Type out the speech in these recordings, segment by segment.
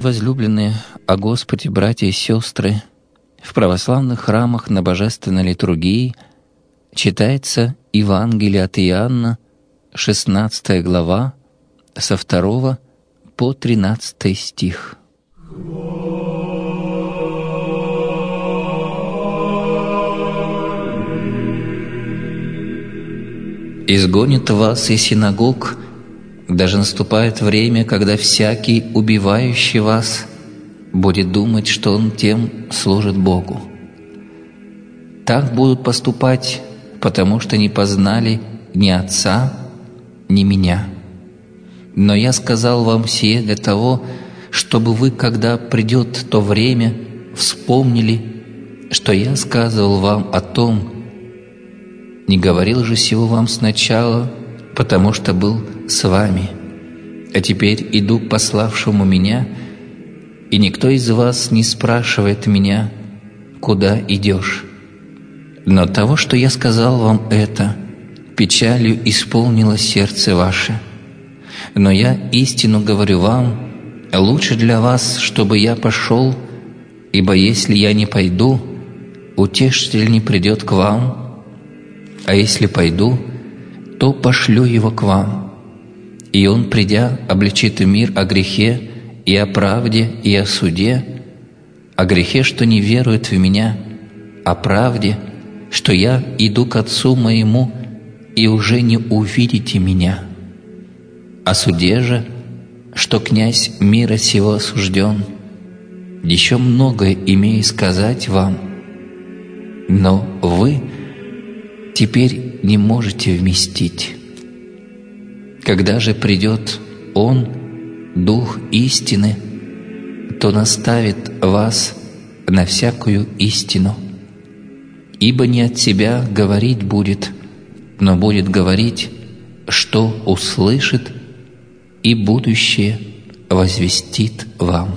Возлюбленные о Господе, братья и сестры, в православных храмах на божественной литургии читается Евангелие от Иоанна, 16 глава, со 2 по 13 стих. «Изгонит вас из синагог, даже наступает время, когда всякий, убивающий вас, будет думать, что он тем служит Богу. Так будут поступать, потому что не познали ни Отца, ни Меня. Но я сказал вам сие для того, чтобы вы, когда придет то время, вспомнили, что я сказывал вам о том. Не говорил же сего вам сначала, потому что был с вами. А теперь иду к пославшему Меня, и никто из вас не спрашивает Меня, куда идешь. Но того, что я сказал вам это, печалью исполнило сердце ваше. Но я истину говорю вам, лучше для вас, чтобы я пошел, ибо если я не пойду, утешитель не придет к вам, а если пойду, то пошлю его к вам. И он, придя, обличит мир о грехе и о правде и о суде, о грехе, что не верует в Меня, о правде, что я иду к Отцу Моему, и уже не увидите Меня, о суде же, что князь мира сего осужден. Еще многое имею сказать вам, но вы теперь не можете вместить. Когда же придет Он, Дух истины, то наставит вас на всякую истину. Ибо не от себя говорить будет, но будет говорить, что услышит, и будущее возвестит вам».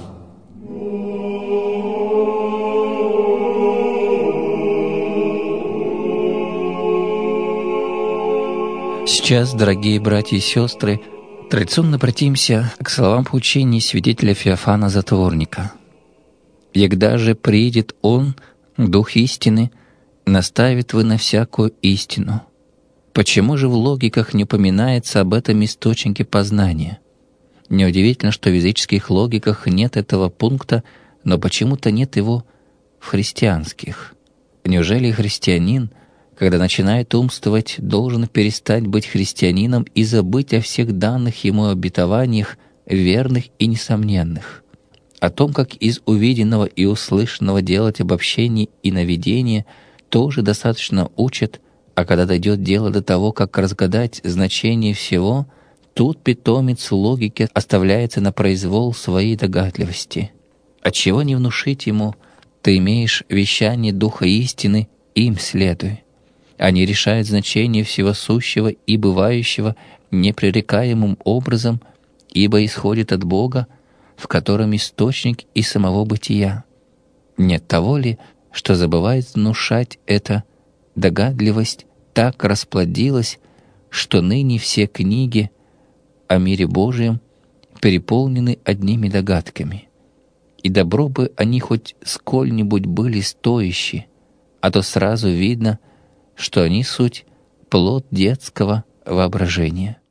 Сейчас, дорогие братья и сестры, традиционно обратимся к словам поучений святителя Феофана Затворника. «Егда же приидет Он, Дух истины, наставит вы на всякую истину». Почему же в логиках не упоминается об этом источнике познания? Неудивительно, что в языческих логиках нет этого пункта, но почему-то нет его в христианских. Неужели христианин, когда начинает умствовать, должен перестать быть христианином и забыть о всех данных ему обетованиях, верных и несомненных? О том, как из увиденного и услышанного делать обобщение и наведение, тоже достаточно учат, а когда дойдет дело до того, как разгадать значение всего, тут питомец логики оставляется на произвол своей догадливости. Отчего не внушить ему: «Ты имеешь вещание Духа истины, им следуй». Они решают значение всего сущего и бывающего непререкаемым образом, ибо исходит от Бога, в котором источник и самого бытия. Нет того ли, что забывает внушать это, догадливость так расплодилась, что ныне все книги о мире Божьем переполнены одними догадками. И добро бы они хоть сколь-нибудь были стоящие, а то сразу видно, что они суть плод детского воображения.